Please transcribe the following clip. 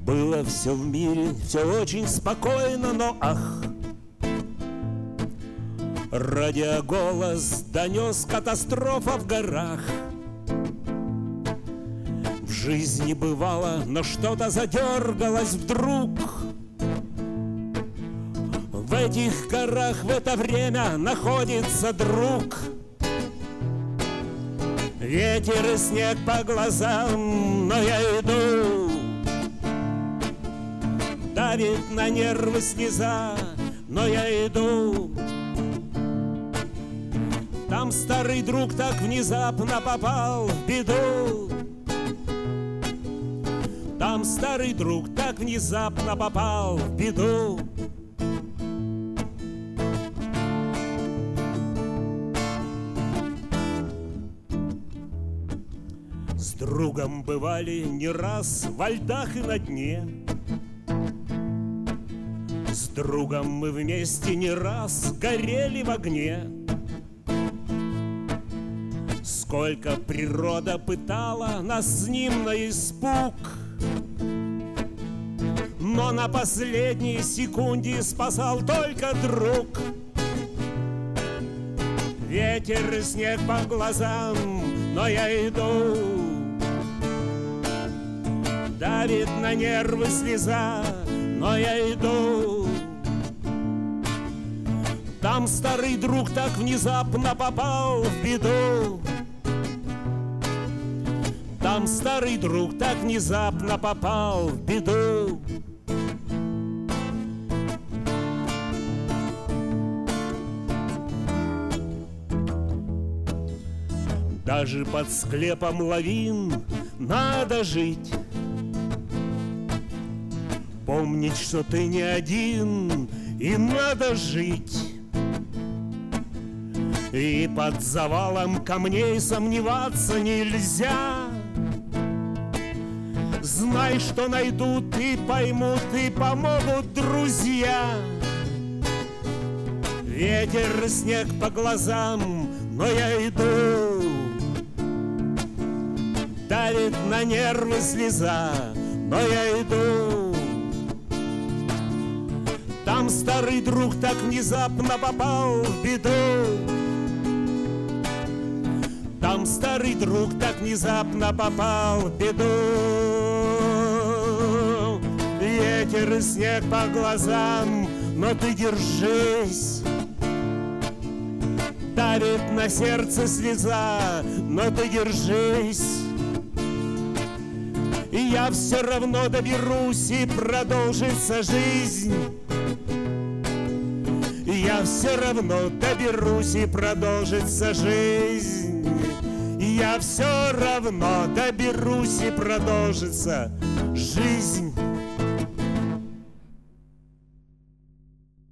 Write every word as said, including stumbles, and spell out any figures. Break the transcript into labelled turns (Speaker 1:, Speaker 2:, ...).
Speaker 1: Было все в мире, все очень спокойно, но ах, радиоголос донес катастрофа в горах. В жизни бывало, но что-то задергалось вдруг. В этих горах в это время находится друг. Ветер и снег по глазам, но я иду. Давит на нервы слеза, но я иду. Там старый друг так внезапно попал в беду. Там старый друг так внезапно попал в беду. С другом бывали не раз во льдах и на дне. С другом мы вместе не раз горели в огне. Сколько природа пытала нас с ним на испуг, но на последней секунде спасал только друг. Ветер и снег по глазам, но я иду. Давит на нервы слеза, но я иду. Там старый друг так внезапно попал в беду. Там старый друг так внезапно попал в беду. Даже под склепом лавин надо жить. Помнить, что ты не один, и надо жить. И под завалом камней сомневаться нельзя. Знай, что найдут и поймут, и помогут друзья. Ветер и снег по глазам, но я иду. Давит на нервы слеза, но я иду. Там старый друг так внезапно попал в беду. Там старый друг так внезапно попал в беду. Ветер и снег по глазам, но ты держись. Давит на сердце слеза, но ты держись. И я все равно доберусь, и продолжится жизнь. Я все равно доберусь, и продолжится жизнь. Я все равно доберусь, и продолжится жизнь.